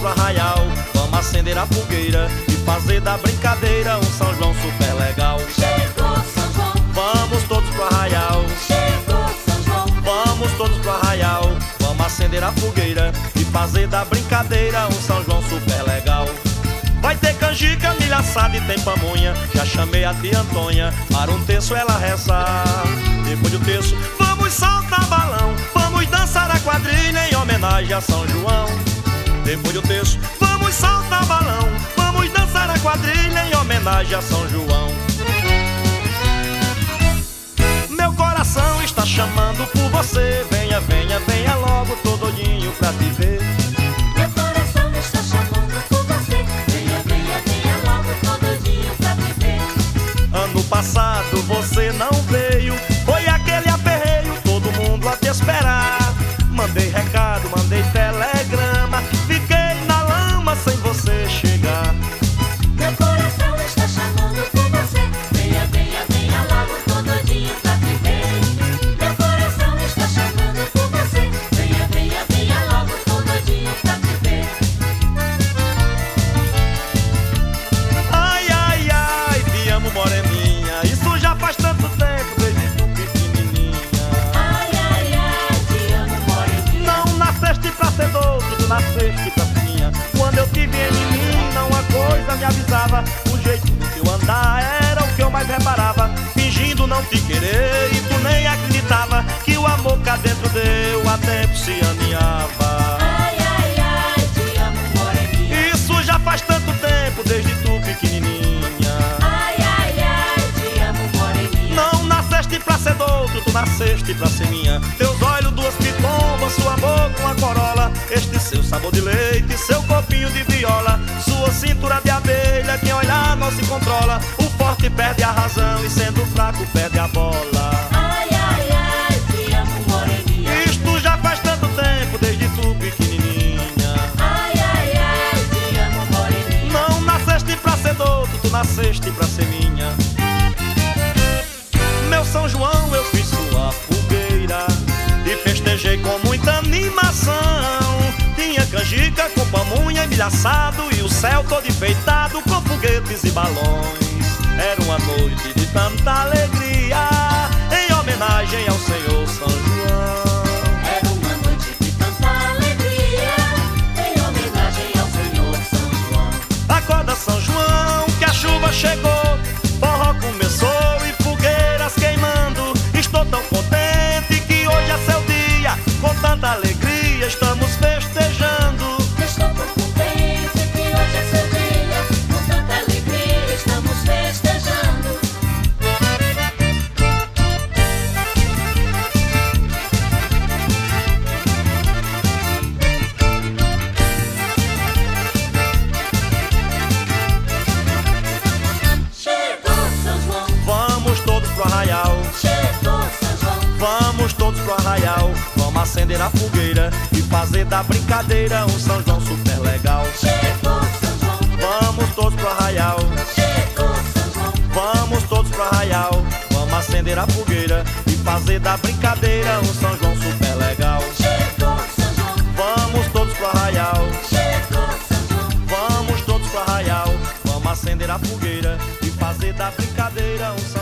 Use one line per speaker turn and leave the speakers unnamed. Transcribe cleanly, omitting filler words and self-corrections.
pro arraial, vamos acender a fogueira e fazer da brincadeira um São João super legal.
Chegou São João,
Vamos todos pro arraial,
chegou São João,
vamos todos pro arraial, vamos acender a fogueira e fazer da brincadeira um São João super legal. Vai ter canjica, milho assado e tem pamonha. Já chamei a tia Antônia para um terço ela rezar. Depois do terço, vamos soltar balão, vamos dançar a quadrilha em homenagem a São João. Depois do terço, vamos soltar balão, vamos dançar a quadrilha em homenagem a São João. Meu coração está chamando por você. Venha, venha, venha logo, tô doidinho pra te ver.
meu coração está chamando por você. Venha, venha, venha logo, tô doidinho pra te ver.
Ano passado você não veio, foi aquele aperreio, todo mundo a te esperar. Mandei recado, mandei telegrama, fiquei na lama sem você chegar.
Meu coração está chamando por você. Venha, venha, venha logo, tô doidinho pra te ver. Meu coração está chamando por você. Venha, venha, venha logo, tô doidinho pra te ver.
Ai, ai, ai, te amo moreninha, isso já faz tanto tempo, desde tu pequenininha.
Ai, ai, ai, te amo, moreninha.
Não nasceste pra ser doce, tu nasceste pra ser minha. Quando eu te vi em menina, uma coisa me avisava, o jeito do teu andar era o que eu mais reparava. Fingindo não te querer e tu nem acreditava que o amor cá dentro deu a tempo se aninhava.
Ai, ai, ai, te amo, moreninha.
Isso já faz tanto tempo, desde tu pequenininha.
Ai, ai, ai, te amo, moreninha.
Não nasceste pra ser do outro, tu nasceste pra ser minha. Teus olhos, duas pitombas, sua boca, uma corola, este seu sabor de leite, seu copinho de viola, sua cintura de abelha, quem olhar não se controla. O forte perde a razão e sendo fraco perde a bola.
Ai, ai, ai, te amo, moreninha.
Isto já faz tanto tempo, desde tu pequenininha.
Ai, ai, ai, te amo, moreninha.
Não nasceste pra ser do outro, tu nasceste pra ser minha. Meu São João, eu fiz sua fogueira e festejei com muita animação. Tinha canjica com pamonha e milho assado e o céu todo enfeitado com foguetes e balões. Era uma noite de tanta alegria em homenagem ao Senhor São João.
Era uma noite de tanta alegria em homenagem ao Senhor São João.
Acorda São João que a chuva chegou, forró começou e fogueiras queimando. Estou tão contente que hoje é seu dia, com tanta alegria estamos festejando.
Estou tão contente que hoje é seu dia, com tanta alegria estamos festejando. Chegou São João,
Vamos todos pro arraial,
chegou São João.
vamos todos pro arraial, vamos acender a fogueira e fazer da brincadeira um São João super legal.
Chegou São João,
Vamos todos pro arraial,
chegou São João.
vamos todos pro arraial, vamos acender a fogueira e fazer da brincadeira um São João super legal.
Chegou São João,
Vamos todos pro arraial,
chegou São João.
vamos todos pro arraial, vamos acender a fogueira e fazer da brincadeira um São